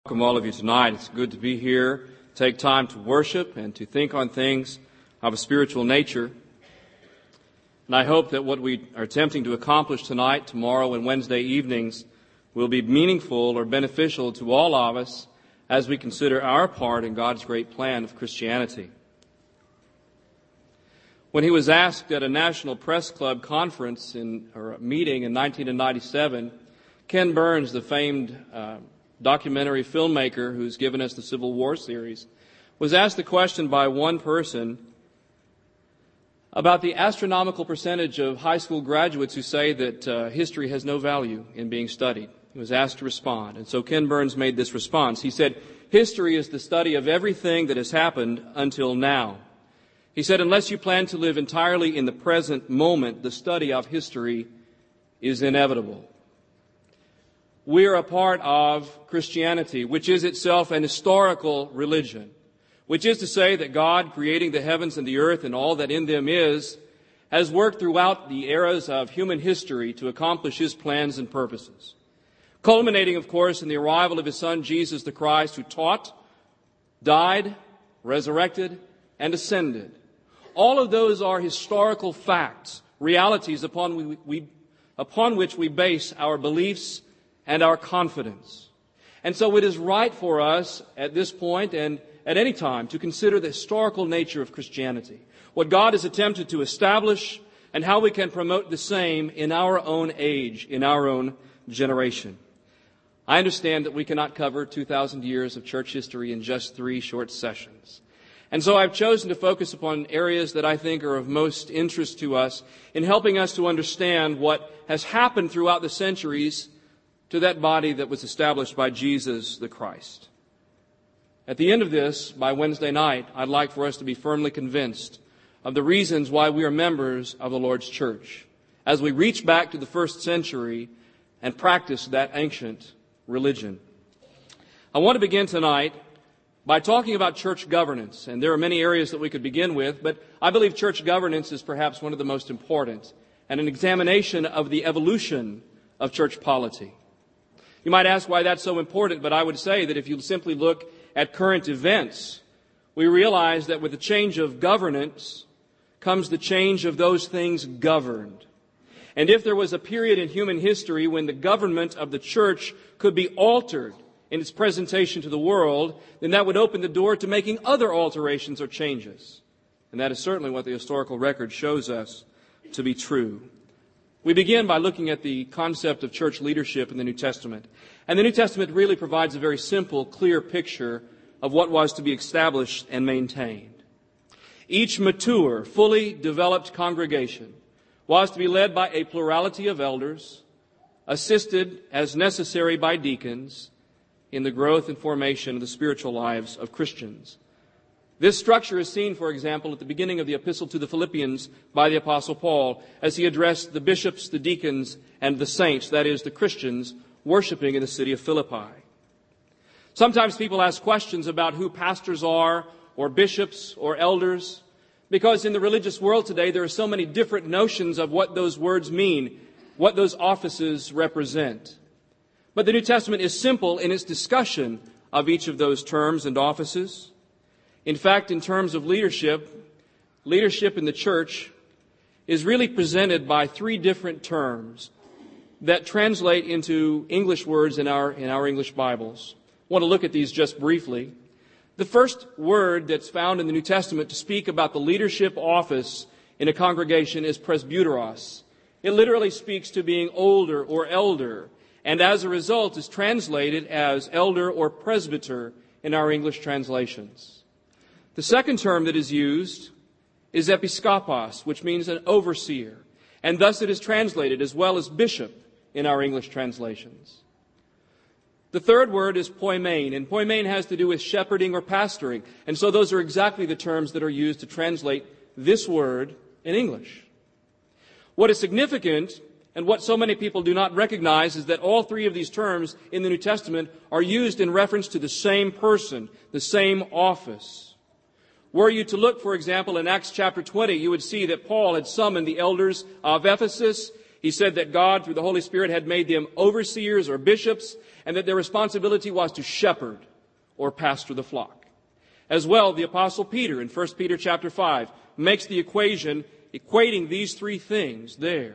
Welcome all of you tonight. It's good to be here, take time to worship and to think on things of a spiritual nature. And I hope that what we are attempting to accomplish tonight, tomorrow, and Wednesday evenings will be meaningful or beneficial to all of us as we consider our part in God's great plan of Christianity. When he was asked at a National Press Club conference or meeting in 1997, Ken Burns, the famed documentary filmmaker who's given us the Civil War series, was asked the question by one person about the astronomical percentage of high school graduates who say that history has no value in being studied. He was asked to respond, and so Ken Burns made this response. He said, "History is the study of everything that has happened until now." He said, "Unless you plan to live entirely in the present moment, the study of history is inevitable." We are a part of Christianity, which is itself an historical religion, which is to say that God, creating the heavens and the earth and all that in them is, has worked throughout the eras of human history to accomplish His plans and purposes, culminating, of course, in the arrival of His Son, Jesus the Christ, who taught, died, resurrected, and ascended. All of those are historical facts, realities upon which we base our beliefs and our confidence. And so it is right for us at this point and at any time to consider the historical nature of Christianity, what God has attempted to establish, and how we can promote the same in our own age, in our own generation. I understand that we cannot cover 2,000 years of church history in just 3 short sessions. And so I've chosen to focus upon areas that I think are of most interest to us in helping us to understand what has happened throughout the centuries to that body that was established by Jesus the Christ. At the end of this, by Wednesday night, I'd like for us to be firmly convinced of the reasons why we are members of the Lord's church, as we reach back to the first century and practice that ancient religion. I want to begin tonight by talking about church governance, and there are many areas that we could begin with, but I believe church governance is perhaps one of the most important, and an examination of the evolution of church polity. You might ask why that's so important, but I would say that if you simply look at current events, we realize that with the change of governance comes the change of those things governed. And if there was a period in human history when the government of the church could be altered in its presentation to the world, then that would open the door to making other alterations or changes. And that is certainly what the historical record shows us to be true. We begin by looking at the concept of church leadership in the New Testament. And the New Testament really provides a very simple, clear picture of what was to be established and maintained. Each mature, fully developed congregation was to be led by a plurality of elders, assisted as necessary by deacons in the growth and formation of the spiritual lives of Christians. This structure is seen, for example, at the beginning of the epistle to the Philippians by the Apostle Paul as he addressed the bishops, the deacons, and the saints, that is, the Christians, worshiping in the city of Philippi. Sometimes people ask questions about who pastors are, or bishops, or elders, because in the religious world today there are so many different notions of what those words mean, what those offices represent. But the New Testament is simple in its discussion of each of those terms and offices. In fact, in terms of leadership in the church is really presented by 3 different terms that translate into English words in our English Bibles. I want to look at these just briefly. The first word that's found in the New Testament to speak about the leadership office in a congregation is presbyteros. It literally speaks to being older or elder, and as a result is translated as elder or presbyter in our English translations. The second term that is used is episkopos, which means an overseer, and thus it is translated as well as bishop in our English translations. The third word is poimen, and poimen has to do with shepherding or pastoring, and so those are exactly the terms that are used to translate this word in English. What is significant, and what so many people do not recognize, is that all 3 of these terms in the New Testament are used in reference to the same person, the same office. Were you to look, for example, in Acts chapter 20, you would see that Paul had summoned the elders of Ephesus. He said that God, through the Holy Spirit, had made them overseers or bishops, and that their responsibility was to shepherd or pastor the flock. As well, the Apostle Peter in 1 Peter chapter 5 makes the equation equating these three things there.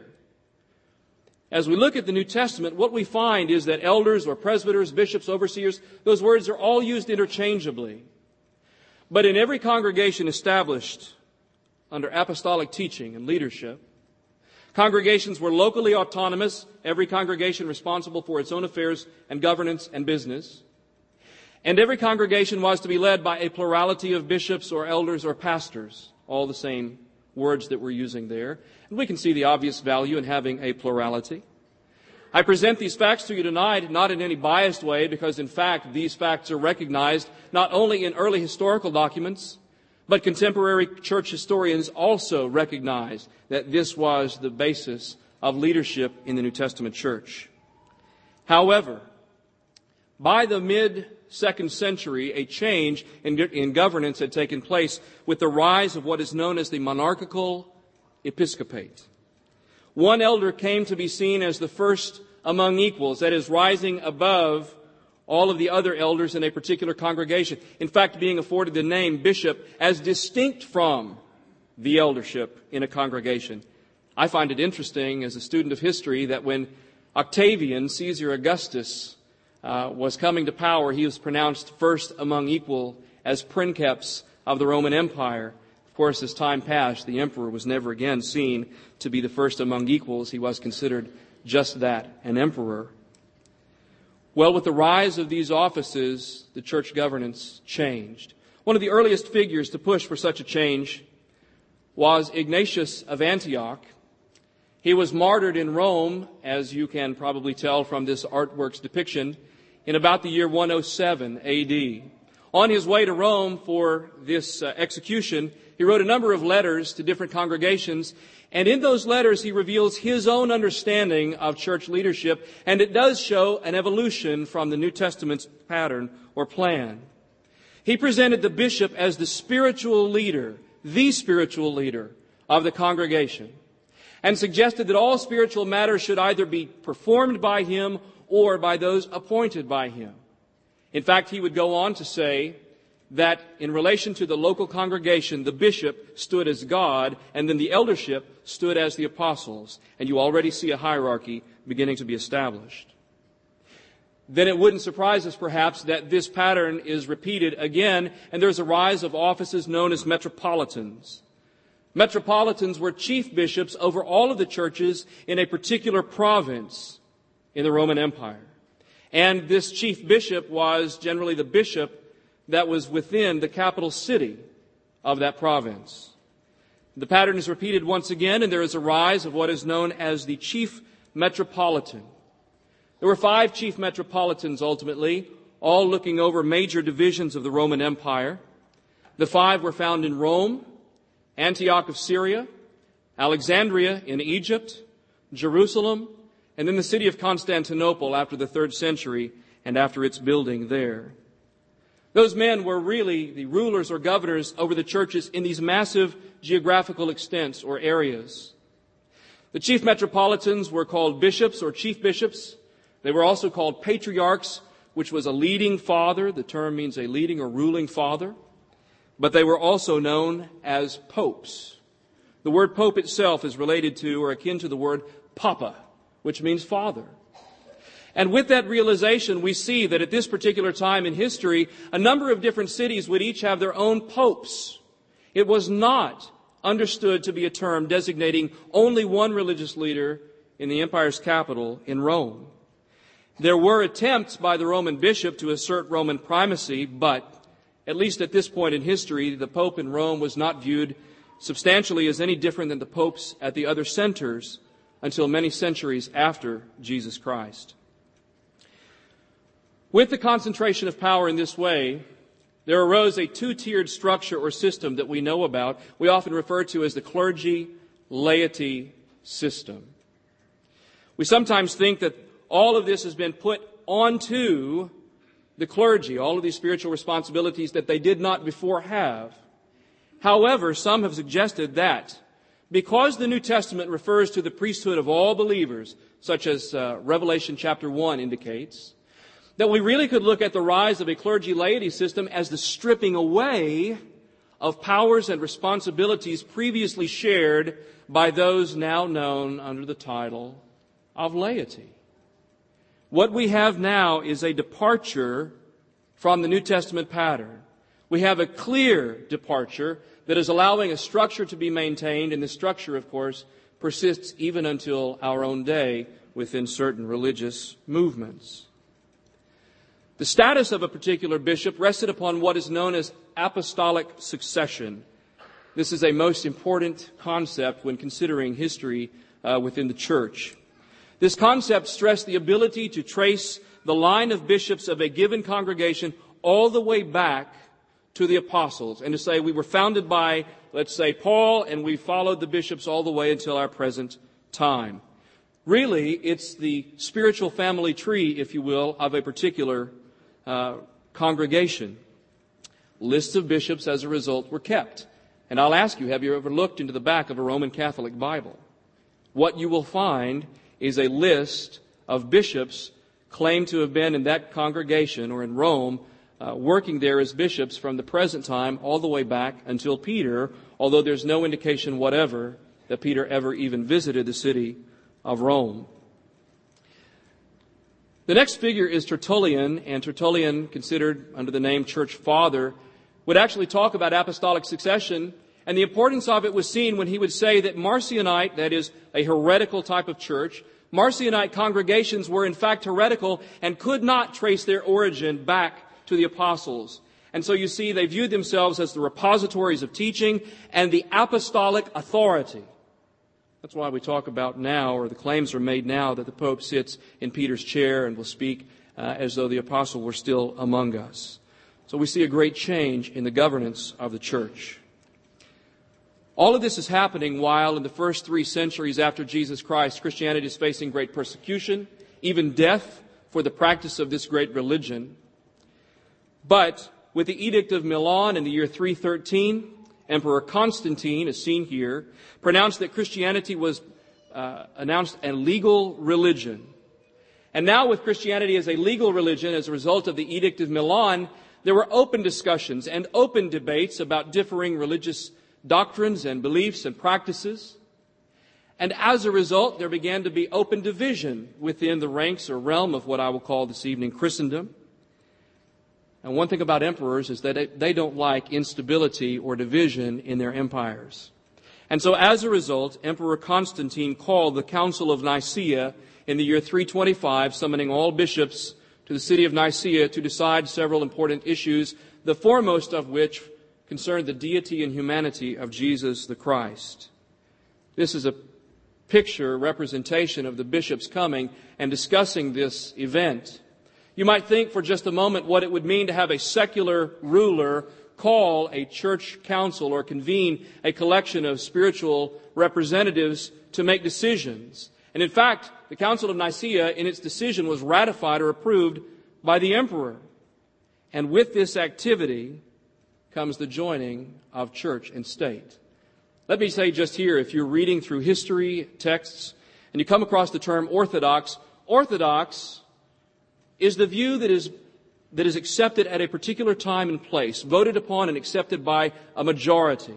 As we look at the New Testament, what we find is that elders or presbyters, bishops, overseers, those words are all used interchangeably. But in every congregation established under apostolic teaching and leadership, congregations were locally autonomous, every congregation responsible for its own affairs and governance and business. And every congregation was to be led by a plurality of bishops or elders or pastors, all the same words that we're using there. And we can see the obvious value in having a plurality. I present these facts to you tonight not in any biased way, because in fact these facts are recognized not only in early historical documents, but contemporary church historians also recognize that this was the basis of leadership in the New Testament church. However, by the mid-2nd century, a change in governance had taken place with the rise of what is known as the monarchical episcopate. One elder came to be seen as the first among equals, that is, rising above all of the other elders in a particular congregation. In fact, being afforded the name bishop as distinct from the eldership in a congregation. I find it interesting as a student of history that when Octavian, Caesar Augustus, was coming to power, he was pronounced first among equal as princeps of the Roman Empire. Of course, as time passed, the emperor was never again seen to be the first among equals. He was considered just that, an emperor. Well, with the rise of these offices, the church governance changed. One of the earliest figures to push for such a change was Ignatius of Antioch. He was martyred in Rome, as you can probably tell from this artwork's depiction, in about the year 107 A.D. On his way to Rome for this execution, he wrote a number of letters to different congregations, and in those letters he reveals his own understanding of church leadership, and it does show an evolution from the New Testament's pattern or plan. He presented the bishop as the spiritual leader of the congregation, and suggested that all spiritual matters should either be performed by him or by those appointed by him. In fact, he would go on to say that in relation to the local congregation, the bishop stood as God, and then the eldership stood as the apostles. And you already see a hierarchy beginning to be established. Then it wouldn't surprise us, perhaps, that this pattern is repeated again, and there's a rise of offices known as metropolitans. Metropolitans were chief bishops over all of the churches in a particular province in the Roman Empire. And this chief bishop was generally the bishop that was within the capital city of that province. The pattern is repeated once again, and there is a rise of what is known as the chief metropolitan. There were 5 chief metropolitans ultimately, all looking over major divisions of the Roman Empire. The 5 were found in Rome, Antioch of Syria, Alexandria in Egypt, Jerusalem, and then the city of Constantinople after the 3rd century and after its building there. Those men were really the rulers or governors over the churches in these massive geographical extents or areas. The chief metropolitans were called bishops or chief bishops. They were also called patriarchs, which was a leading father. The term means a leading or ruling father. But they were also known as popes. The word pope itself is related to or akin to the word papa, which means father. And with that realization, we see that at this particular time in history, a number of different cities would each have their own popes. It was not understood to be a term designating only one religious leader in the empire's capital in Rome. There were attempts by the Roman bishop to assert Roman primacy, but at least at this point in history, the pope in Rome was not viewed substantially as any different than the popes at the other centers until many centuries after Jesus Christ. With the concentration of power in this way, there arose a 2-tiered structure or system that we know about. We often refer to as the clergy-laity system. We sometimes think that all of this has been put onto the clergy, all of these spiritual responsibilities that they did not before have. However, some have suggested that because the New Testament refers to the priesthood of all believers, such as Revelation chapter 1 indicates, that we really could look at the rise of a clergy-laity system as the stripping away of powers and responsibilities previously shared by those now known under the title of laity. What we have now is a departure from the New Testament pattern. We have a clear departure that is allowing a structure to be maintained, and this structure, of course, persists even until our own day within certain religious movements. The status of a particular bishop rested upon what is known as apostolic succession. This is a most important concept when considering history within the church. This concept stressed the ability to trace the line of bishops of a given congregation all the way back to the apostles, and to say we were founded by, let's say, Paul, and we followed the bishops all the way until our present time. Really, it's the spiritual family tree, if you will, of a particular congregation. Lists of bishops, as a result, were kept. And I'll ask you, have you ever looked into the back of a Roman Catholic Bible? What you will find is a list of bishops claimed to have been in that congregation or in Rome, working there as bishops from the present time all the way back until Peter, although there's no indication whatever that Peter ever even visited the city of Rome. The next figure is Tertullian, and Tertullian, considered under the name Church Father, would actually talk about apostolic succession, and the importance of it was seen when he would say that Marcionite, that is a heretical type of church, Marcionite congregations were in fact heretical and could not trace their origin back to the apostles. And so you see, they viewed themselves as the repositories of teaching and the apostolic authority. That's why we talk about now, or the claims are made now, that the Pope sits in Peter's chair and will speak as though the apostle were still among us. So we see a great change in the governance of the church. All of this is happening while in the first 3 centuries after Jesus Christ, Christianity is facing great persecution, even death for the practice of this great religion. But with the Edict of Milan in the year 313, Emperor Constantine, as seen here, pronounced that Christianity was announced a legal religion. And now with Christianity as a legal religion, as a result of the Edict of Milan, there were open discussions and open debates about differing religious doctrines and beliefs and practices. And as a result, there began to be open division within the ranks or realm of what I will call this evening Christendom. And one thing about emperors is that they don't like instability or division in their empires. And so as a result, Emperor Constantine called the Council of Nicaea in the year 325, summoning all bishops to the city of Nicaea to decide several important issues, the foremost of which concerned the deity and humanity of Jesus the Christ. This is a picture, representation of the bishops coming and discussing this event. You might think for just a moment what it would mean to have a secular ruler call a church council or convene a collection of spiritual representatives to make decisions. And in fact, the Council of Nicaea in its decision was ratified or approved by the emperor. And with this activity comes the joining of church and state. Let me say just here, if you're reading through history texts and you come across the term orthodox, orthodox is the view that is accepted at a particular time and place, voted upon and accepted by a majority.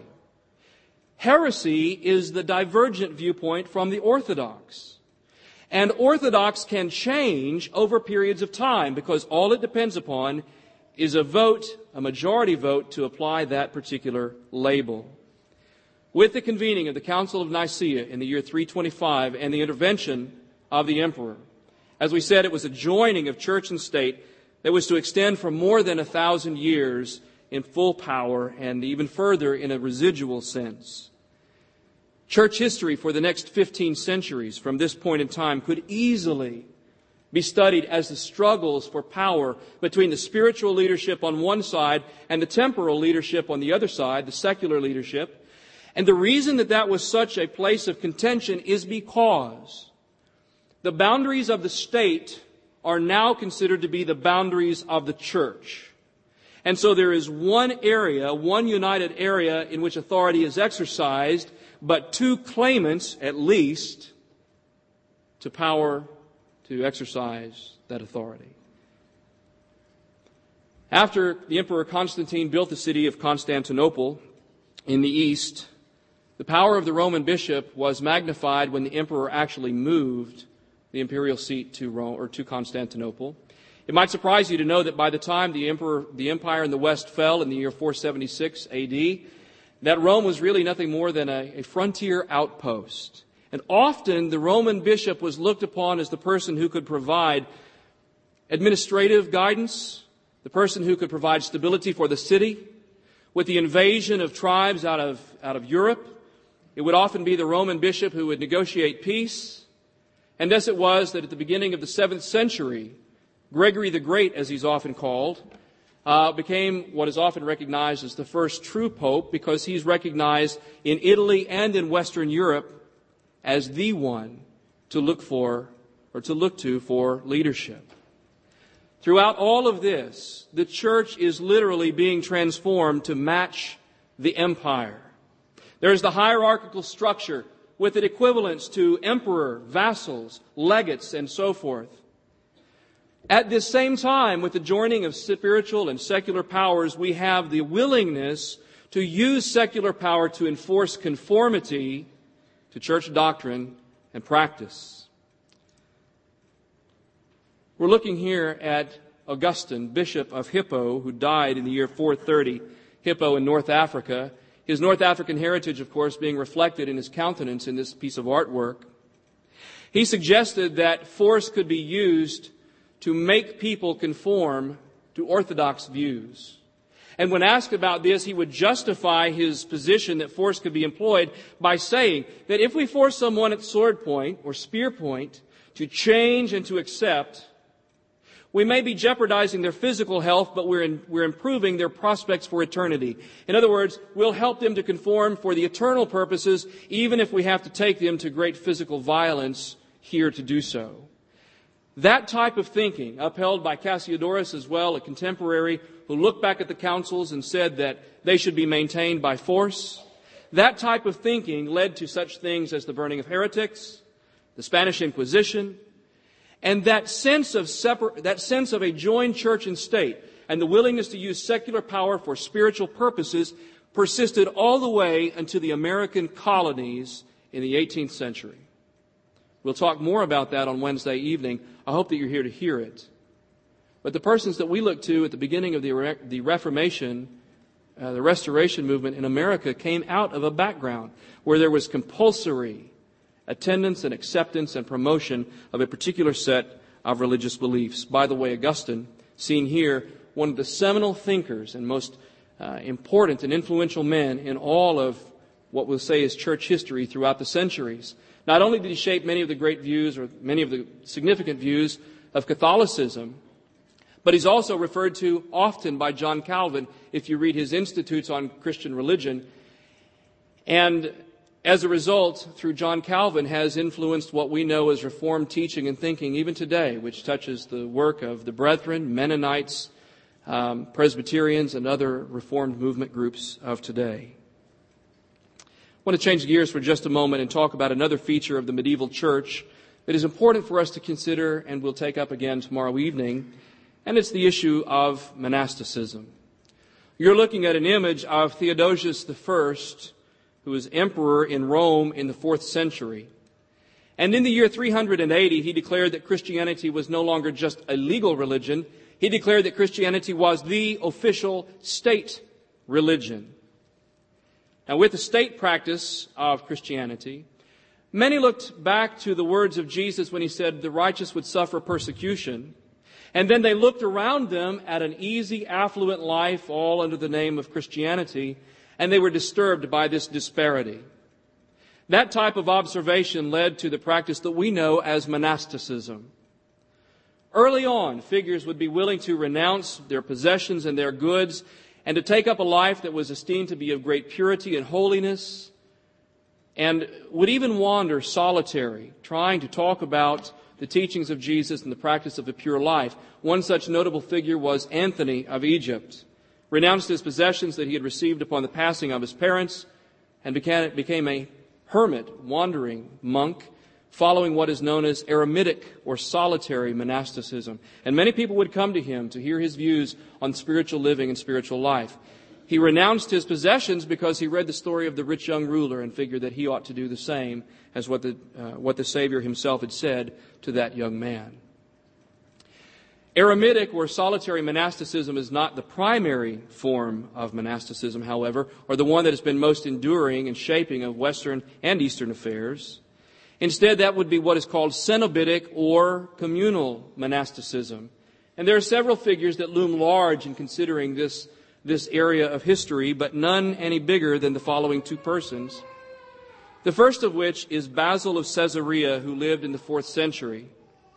Heresy is the divergent viewpoint from the orthodox. And orthodox can change over periods of time because all it depends upon is a vote, a majority vote, to apply that particular label. With the convening of the Council of Nicaea in the year 325 and the intervention of the emperor, as we said, it was a joining of church and state that was to extend for more than 1,000 years in full power and even further in a residual sense. Church history for the next 15 centuries from this point in time could easily be studied as the struggles for power between the spiritual leadership on one side and the temporal leadership on the other side, the secular leadership. And the reason that was such a place of contention is because the boundaries of the state are now considered to be the boundaries of the church. And so there is one area, one united area in which authority is exercised but two claimants, at least, to power to exercise that authority. After the Emperor Constantine built the city of Constantinople in the east, the power of the Roman bishop was magnified when the emperor actually moved the imperial seat to Rome or to Constantinople. It might surprise you to know that by the time the empire in the west fell in the year 476 AD, that Rome was really nothing more than a frontier outpost. And often the Roman bishop was looked upon as the person who could provide administrative guidance, the person who could provide stability for the city. With the invasion of tribes out of Europe, it would often be the Roman bishop who would negotiate peace. And thus it was that at the beginning of the 7th century, Gregory the Great, as he's often called, became what is often recognized as the first true pope, because he's recognized in Italy and in Western Europe as the one to look to for leadership. Throughout all of this, the church is literally being transformed to match the empire. There is the hierarchical structure with an equivalence to emperor, vassals, legates, and so forth. At this same time, with the joining of spiritual and secular powers, we have the willingness to use secular power to enforce conformity to church doctrine and practice. We're looking here at Augustine, Bishop of Hippo, who died in the year 430, Hippo in North Africa. His North African heritage, of course, being reflected in his countenance in this piece of artwork. He suggested that force could be used to make people conform to orthodox views. And when asked about this, he would justify his position that force could be employed by saying that if we force someone at sword point or spear point to change and to accept, we may be jeopardizing their physical health, but we're improving their prospects for eternity. In other words, we'll help them to conform for the eternal purposes, even if we have to take them to great physical violence here to do so. That type of thinking, upheld by Cassiodorus as well, a contemporary who looked back at the councils and said that they should be maintained by force, that type of thinking led to such things as the burning of heretics, the Spanish Inquisition, and that sense of a joined church and state and the willingness to use secular power for spiritual purposes persisted all the way until the American colonies in the 18th century. We'll talk more about that on Wednesday evening. I hope that you're here to hear it. But the persons that we look to at the beginning of the Reformation, the Restoration movement in America, came out of a background where there was compulsory attendance and acceptance and promotion of a particular set of religious beliefs. By the way, Augustine, seen here, one of the seminal thinkers and most important and influential men in all of what we'll say is church history throughout the centuries. Not only did he shape many of the great views or many of the significant views of Catholicism, but he's also referred to often by John Calvin if you read his Institutes on Christian Religion. And as a result, through John Calvin, has influenced what we know as Reformed teaching and thinking even today, which touches the work of the Brethren, Mennonites, Presbyterians, and other Reformed movement groups of today. I want to change gears for just a moment and talk about another feature of the medieval church that is important for us to consider and we'll take up again tomorrow evening, and it's the issue of monasticism. You're looking at an image of Theodosius I, who was emperor in Rome in the 4th century. And in the year 380, he declared that Christianity was no longer just a legal religion. He declared that Christianity was the official state religion. Now, with the state practice of Christianity, many looked back to the words of Jesus when he said the righteous would suffer persecution. And then they looked around them at an easy, affluent life, all under the name of Christianity, and they were disturbed by this disparity. That type of observation led to the practice that we know as monasticism. Early on, figures would be willing to renounce their possessions and their goods and to take up a life that was esteemed to be of great purity and holiness, and would even wander solitary, trying to talk about the teachings of Jesus and the practice of a pure life. One such notable figure was Anthony of Egypt. Renounced his possessions that he had received upon the passing of his parents and became a hermit, wandering monk, following what is known as eremitic or solitary monasticism. And many people would come to him to hear his views on spiritual living and spiritual life. He renounced his possessions because he read the story of the rich young ruler and figured that he ought to do the same as what the Savior himself had said to that young man. Eremitic or solitary monasticism is not the primary form of monasticism, however, or the one that has been most enduring and shaping of Western and Eastern affairs. Instead, that would be what is called cenobitic or communal monasticism. And there are several figures that loom large in considering this area of history, but none any bigger than the following two persons. The first of which is Basil of Caesarea, who lived in the 4th century.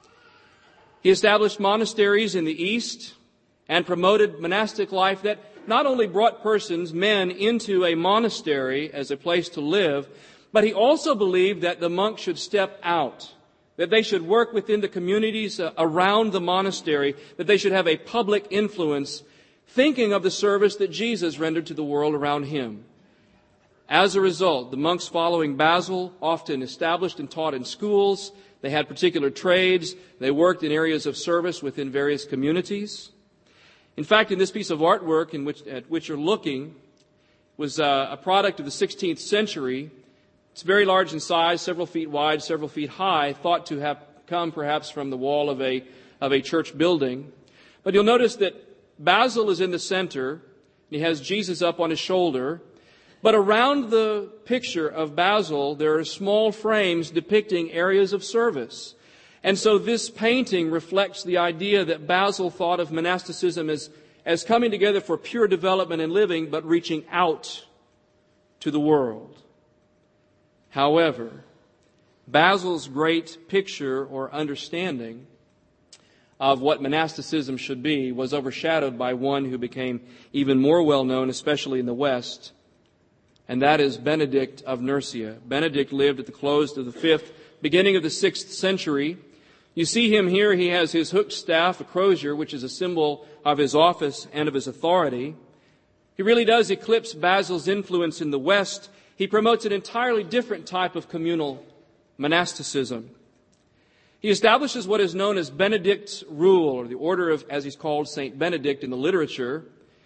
He established monasteries in the East and promoted monastic life that not only brought men into a monastery as a place to live, but he also believed that the monks should step out, that they should work within the communities around the monastery, that they should have a public influence, thinking of the service that Jesus rendered to the world around him. As a result, the monks following Basil often established and taught in schools. They had particular trades. They worked in areas of service within various communities. In fact, in this piece of artwork at which you're looking was a product of the 16th century. It's very large in size, several feet wide, several feet high, thought to have come perhaps from the wall of a church building. But you'll notice that Basil is in the center, and he has Jesus up on his shoulder. But around the picture of Basil, there are small frames depicting areas of service. And so this painting reflects the idea that Basil thought of monasticism as coming together for pure development and living, but reaching out to the world. However, Basil's great picture or understanding of what monasticism should be was overshadowed by one who became even more well known, especially in the West, and that is Benedict of Nursia. Benedict lived at the close of the 5th, beginning of the 6th century. You see him here. He has his hooked staff, a crozier, which is a symbol of his office and of his authority. He really does eclipse Basil's influence in the West. He promotes an entirely different type of communal monasticism. He establishes what is known as Benedict's rule, or the order of, as he's called, Saint Benedict in the literature.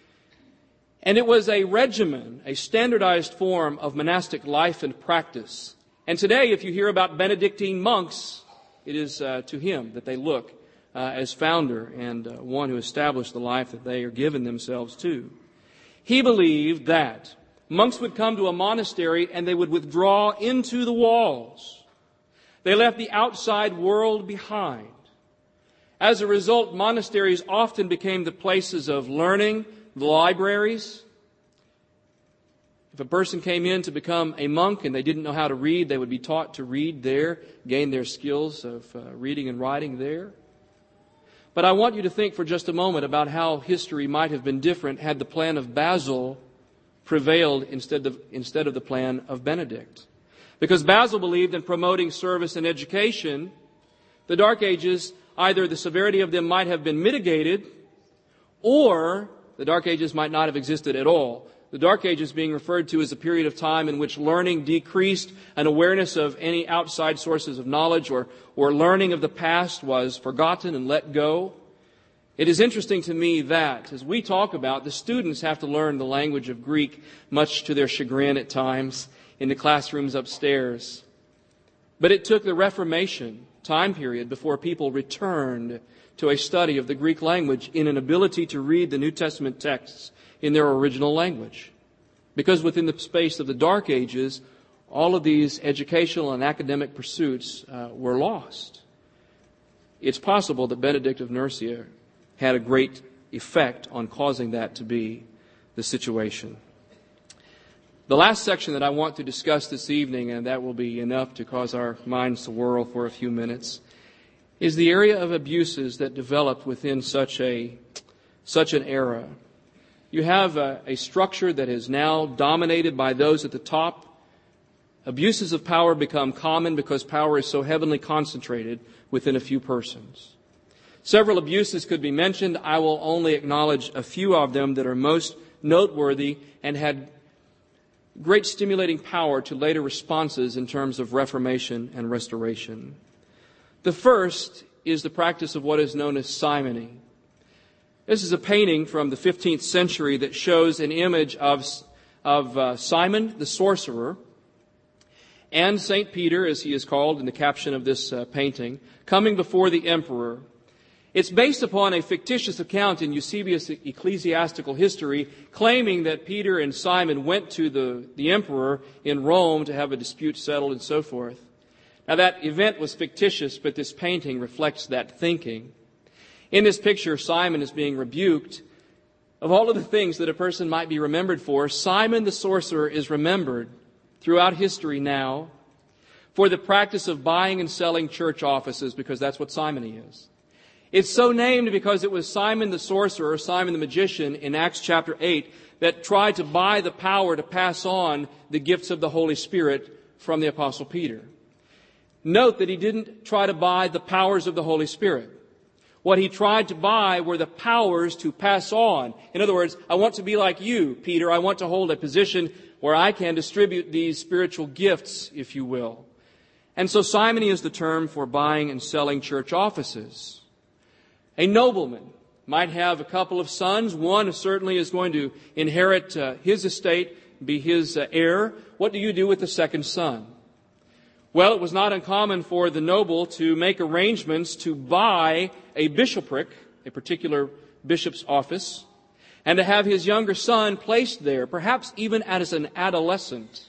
And it was a regimen, a standardized form of monastic life and practice. And today, if you hear about Benedictine monks, it is to him that they look as founder and one who established the life that they are given themselves to. He believed that monks would come to a monastery and they would withdraw into the walls. They left the outside world behind. As a result, monasteries often became the places of learning, the libraries. If a person came in to become a monk and they didn't know how to read, they would be taught to read there, gain their skills of reading and writing there. But I want you to think for just a moment about how history might have been different had the plan of Basil prevailed instead of the plan of Benedict. Because Basil believed in promoting service and education, the Dark Ages, either the severity of them might have been mitigated, or the Dark Ages might not have existed at all. The Dark Ages being referred to as a period of time in which learning decreased, and awareness of any outside sources of knowledge or learning of the past was forgotten and let go. It is interesting to me that, as we talk about, the students have to learn the language of Greek, much to their chagrin at times, in the classrooms upstairs. But it took the Reformation time period before people returned to a study of the Greek language in an ability to read the New Testament texts in their original language. Because within the space of the Dark Ages, all of these educational and academic pursuits were lost. It's possible that Benedict of Nursia had a great effect on causing that to be the situation. The last section that I want to discuss this evening, and that will be enough to cause our minds to whirl for a few minutes, is the area of abuses that developed within such an era. You have a structure that is now dominated by those at the top. Abuses of power become common because power is so heavily concentrated within a few persons. Several abuses could be mentioned. I will only acknowledge a few of them that are most noteworthy and had great stimulating power to later responses in terms of reformation and restoration. The first is the practice of what is known as simony. This is a painting from the 15th century that shows an image of Simon the sorcerer and St. Peter, as he is called in the caption of this painting, coming before the emperor. It's based upon a fictitious account in Eusebius' Ecclesiastical History, claiming that Peter and Simon went to the emperor in Rome to have a dispute settled and so forth. Now that event was fictitious, but this painting reflects that thinking. In this picture, Simon is being rebuked. Of all of the things that a person might be remembered for, Simon the sorcerer is remembered throughout history now for the practice of buying and selling church offices, because that's what simony is. It's so named because it was Simon the sorcerer, Simon the magician, in Acts chapter 8, that tried to buy the power to pass on the gifts of the Holy Spirit from the Apostle Peter. Note that he didn't try to buy the powers of the Holy Spirit. What he tried to buy were the powers to pass on. In other words, I want to be like you, Peter. I want to hold a position where I can distribute these spiritual gifts, if you will. And so simony is the term for buying and selling church offices. A nobleman might have a couple of sons. One certainly is going to inherit his estate, be his heir. What do you do with the second son? Well, it was not uncommon for the noble to make arrangements to buy a bishopric, a particular bishop's office, and to have his younger son placed there, perhaps even as an adolescent.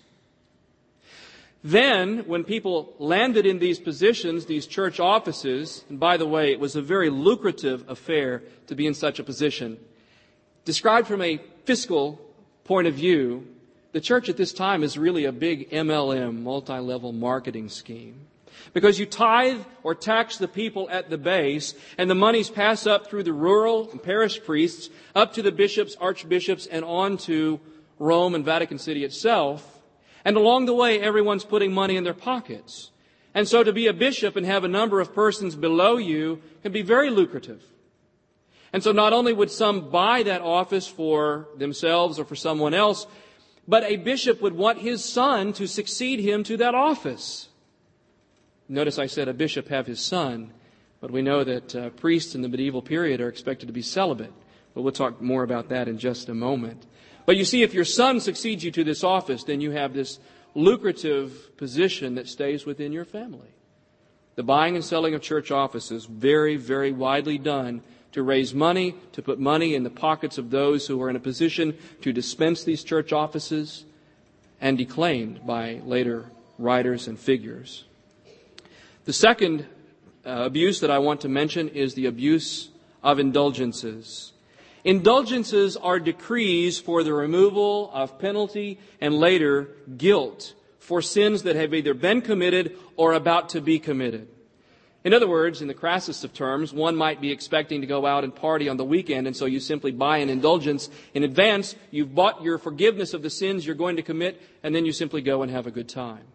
Then, when people landed in these positions, these church offices, and by the way, it was a very lucrative affair to be in such a position. Described from a fiscal point of view, the church at this time is really a big MLM, multi-level marketing scheme. Because you tithe or tax the people at the base, and the monies pass up through the rural and parish priests, up to the bishops, archbishops, and on to Rome and Vatican City itself. And along the way, everyone's putting money in their pockets. And so to be a bishop and have a number of persons below you can be very lucrative. And so not only would some buy that office for themselves or for someone else, but a bishop would want his son to succeed him to that office. Notice I said a bishop have his son, but we know that priests in the medieval period are expected to be celibate. But we'll talk more about that in just a moment. But you see, if your son succeeds you to this office, then you have this lucrative position that stays within your family. The buying and selling of church offices, very, very widely done to raise money, to put money in the pockets of those who are in a position to dispense these church offices, and declaimed by later writers and figures. The second abuse that I want to mention is the abuse of indulgences. Indulgences are decrees for the removal of penalty and later guilt for sins that have either been committed or about to be committed. In other words, in the crassest of terms, one might be expecting to go out and party on the weekend, and so you simply buy an indulgence in advance. You've bought your forgiveness of the sins you're going to commit, and then you simply go and have a good time.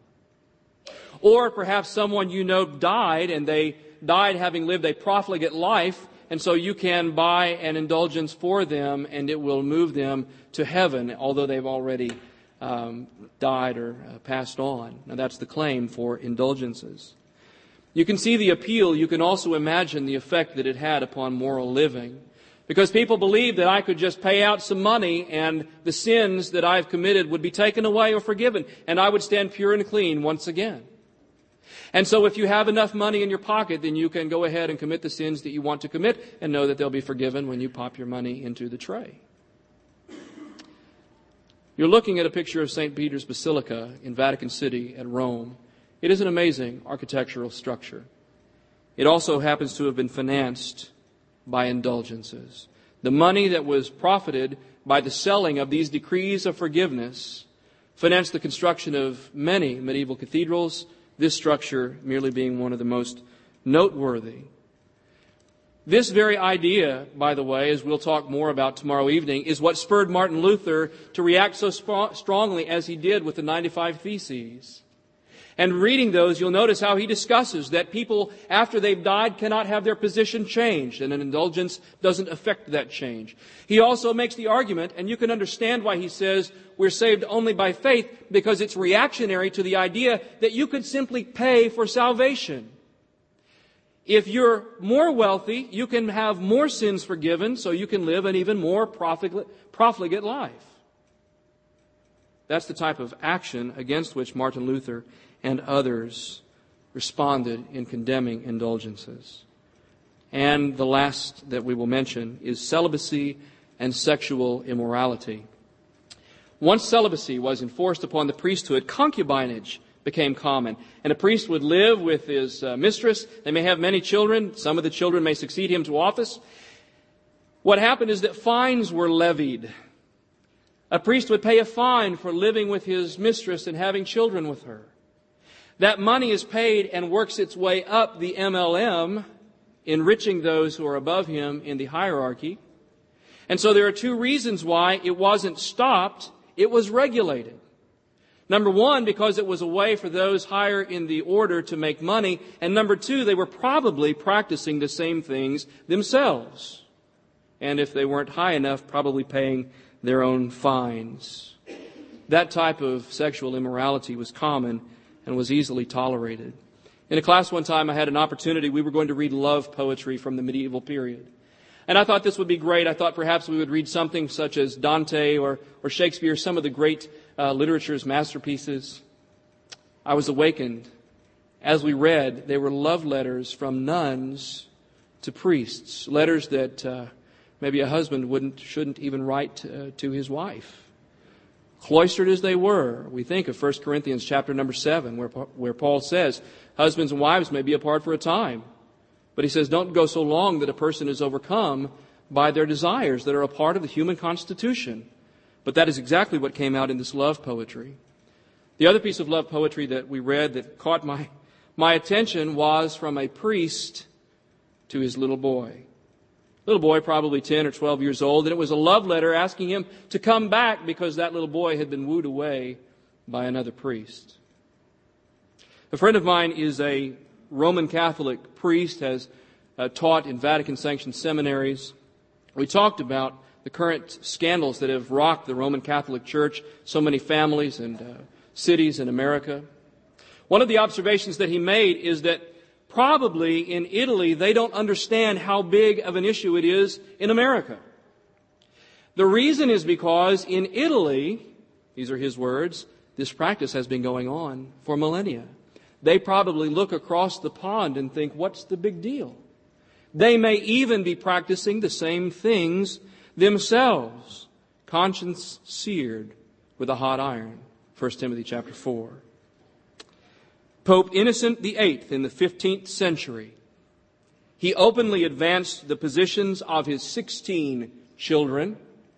Or perhaps someone you know died, and they died having lived a profligate life, and so you can buy an indulgence for them, and it will move them to heaven, although they've already died or passed on. Now that's the claim for indulgences. You can see the appeal. You can also imagine the effect that it had upon moral living. Because people believed that I could just pay out some money and the sins that I've committed would be taken away or forgiven, and I would stand pure and clean once again. And so if you have enough money in your pocket, then you can go ahead and commit the sins that you want to commit and know that they'll be forgiven when you pop your money into the tray. You're looking at a picture of St. Peter's Basilica in Vatican City at Rome. It is an amazing architectural structure. It also happens to have been financed by indulgences. The money that was profited by the selling of these decrees of forgiveness financed the construction of many medieval cathedrals, this structure merely being one of the most noteworthy. This very idea, by the way, as we'll talk more about tomorrow evening, is what spurred Martin Luther to react so strongly as he did with the 95 Theses. And reading those, you'll notice how he discusses that people, after they've died, cannot have their position changed, and an indulgence doesn't affect that change. He also makes the argument, and you can understand why he says we're saved only by faith, because it's reactionary to the idea that you could simply pay for salvation. If you're more wealthy, you can have more sins forgiven, so you can live an even more profligate life. That's the type of action against which Martin Luther and others responded in condemning indulgences. And the last that we will mention is celibacy and sexual immorality. Once celibacy was enforced upon the priesthood, concubinage became common. And a priest would live with his mistress. They may have many children. Some of the children may succeed him to office. What happened is that fines were levied. A priest would pay a fine for living with his mistress and having children with her. That money is paid and works its way up the MLM, enriching those who are above him in the hierarchy. And so there are two reasons why it wasn't stopped, it was regulated. Number one, because it was a way for those higher in the order to make money. And number two, they were probably practicing the same things themselves. And if they weren't high enough, probably paying their own fines. That type of sexual immorality was common and was easily tolerated. In a class one time, I had an opportunity. We were going to read love poetry from the medieval period. And I thought this would be great. I thought perhaps we would read something such as Dante or Shakespeare, some of the great literature's masterpieces. I was awakened. As we read, they were love letters from nuns to priests. Letters that maybe a husband shouldn't even write to his wife. Cloistered as they were, we think of 1 Corinthians chapter number 7, where Paul says, husbands and wives may be apart for a time. But he says, don't go so long that a person is overcome by their desires that are a part of the human constitution. But that is exactly what came out in this love poetry. The other piece of love poetry that we read that caught my attention was from a priest to his little boy. Little boy, probably 10 or 12 years old, and it was a love letter asking him to come back because that little boy had been wooed away by another priest. A friend of mine is a Roman Catholic priest, has taught in Vatican-sanctioned seminaries. We talked about the current scandals that have rocked the Roman Catholic Church, so many families and cities in America. One of the observations that he made is that probably in Italy, they don't understand how big of an issue it is in America. The reason is because in Italy, these are his words, this practice has been going on for millennia. They probably look across the pond and think, what's the big deal? They may even be practicing the same things themselves. Conscience seared with a hot iron. 1 Timothy chapter 4. Pope Innocent VIII in the 15th century, he openly advanced the positions of his 16 children.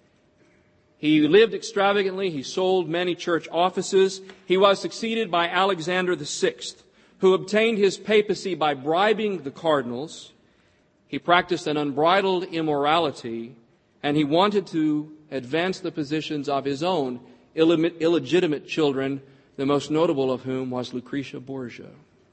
He lived extravagantly. He sold many church offices. He was succeeded by Alexander VI, who obtained his papacy by bribing the cardinals. He practiced an unbridled immorality, and he wanted to advance the positions of his own illegitimate children, the most notable of whom was Lucretia Borgia.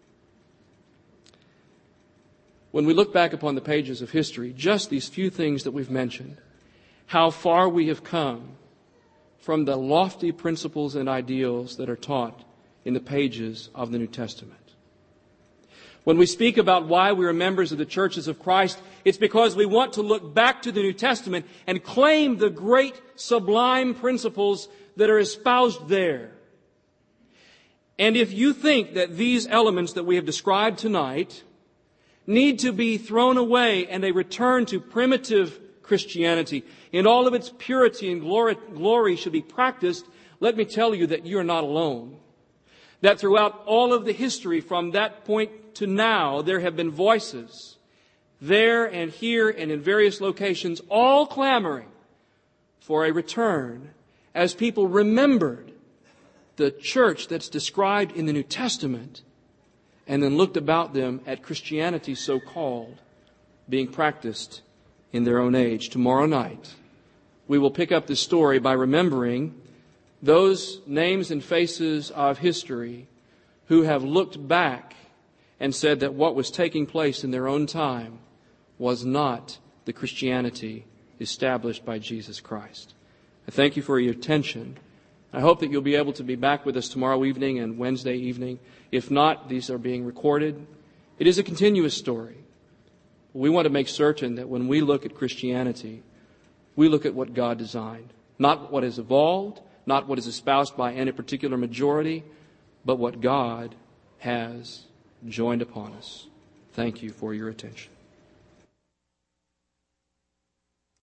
When we look back upon the pages of history, just these few things that we've mentioned, how far we have come from the lofty principles and ideals that are taught in the pages of the New Testament. When we speak about why we are members of the churches of Christ, it's because we want to look back to the New Testament and claim the great sublime principles that are espoused there. And if you think that these elements that we have described tonight need to be thrown away and a return to primitive Christianity in all of its purity and glory should be practiced, let me tell you that you're not alone. That throughout all of the history from that point to now, there have been voices there and here and in various locations, all clamoring for a return as people remembered the church that's described in the New Testament and then looked about them at Christianity so-called being practiced in their own age. Tomorrow night, we will pick up this story by remembering those names and faces of history who have looked back and said that what was taking place in their own time was not the Christianity established by Jesus Christ. I thank you for your attention. I hope that you'll be able to be back with us tomorrow evening and Wednesday evening. If not, these are being recorded. It is a continuous story. We want to make certain that when we look at Christianity, we look at what God designed. Not what has evolved, not what is espoused by any particular majority, but what God has joined upon us. Thank you for your attention.